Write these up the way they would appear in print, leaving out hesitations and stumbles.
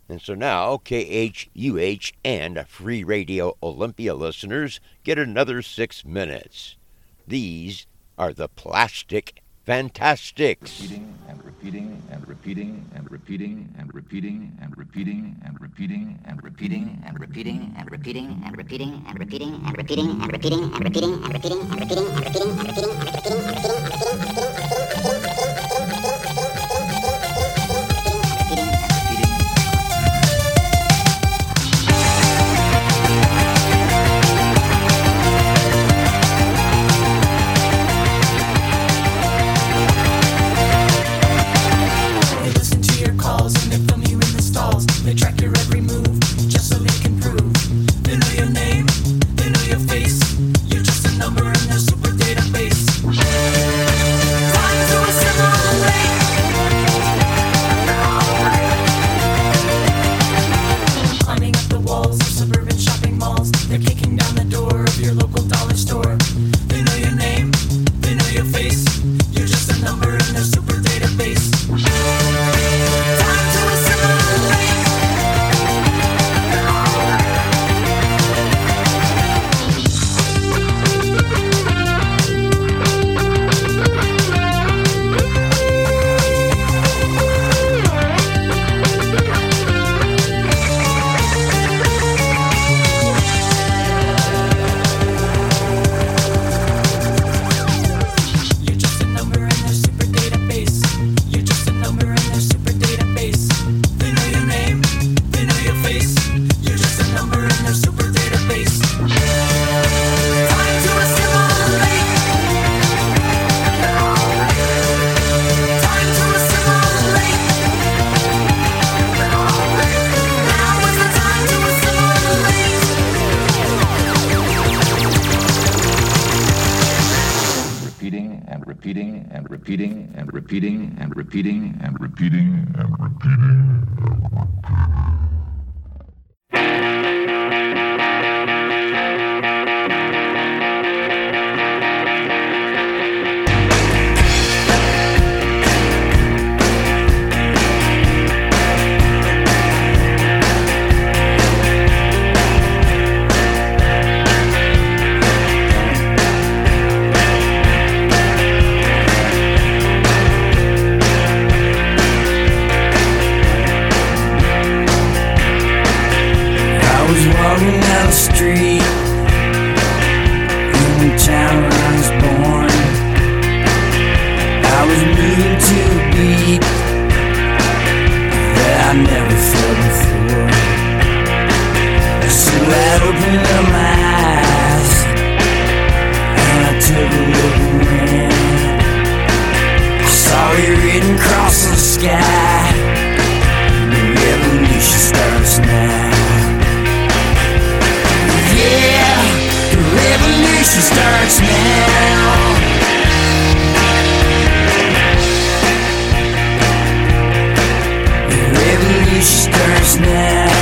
And so now, KHUH and Free Radio Olympia listeners get another 6 minutes. These are the Plastic Fantastics. Repeating and repeating and repeating and repeating and repeating and repeating and repeating and repeating and repeating and repeating and repeating and repeating and repeating and repeating and repeating and repeating and repeating and repeating and repeating and repeating. They track your every move, just so they can prove. They know your name, they know your face. You're just a number in their super database. Time to assimilate. Climbing up the walls of suburban shopping malls. They're kicking down the door of your local dollar store. They know your name, they know your face. You're just a number in their super database. Time to assimilate. Repeating and repeating and repeating and repeating and repeating and repeating. Walking down the street in the town where I was born. I was moving to a beat that I never felt before. So I opened up my eyes and I took a look around. I saw it written across the sky. The revolution starts now. Yeah, the revolution starts now. The revolution starts now.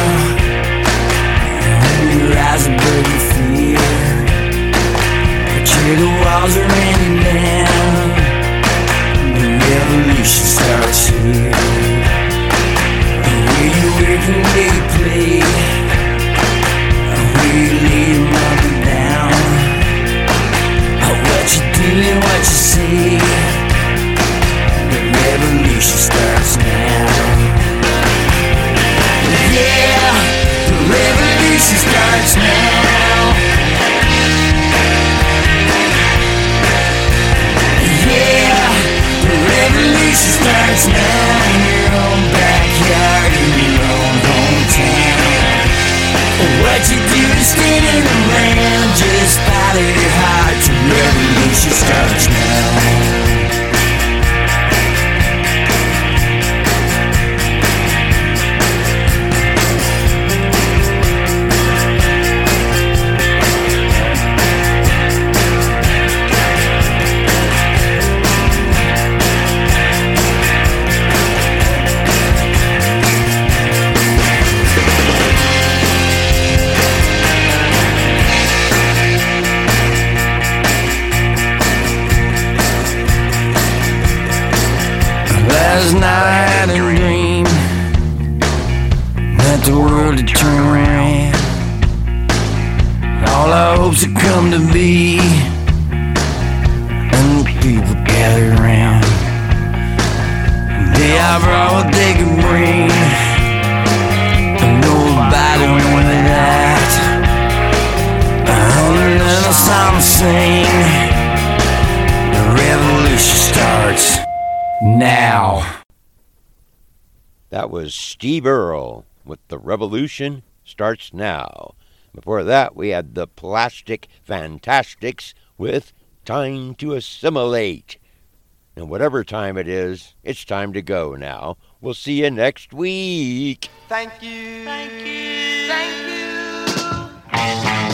When you rise above your fear, but the walls are raining down. The revolution starts here. Where you work and where you play, you lay your mother down. What you do and what you say, the revolution starts now. Yeah, the revolution starts now. Yeah, the revolution starts now. In your own backyard, in your own hometown. What you do is standing around, just follow your heart. The revolution starts now. the world to turn around. All our hopes have come to be, and the people gather around. They all brought what they could bring, and nobody went with that. 100 and a song to sing. The revolution starts now. That was Steve Earle with The Revolution Starts Now. Before that, we had the Plastic Fantastics with Time to Assimilate. And whatever time it is, it's time to go now. We'll see you next week. Thank you. Thank you. Thank you.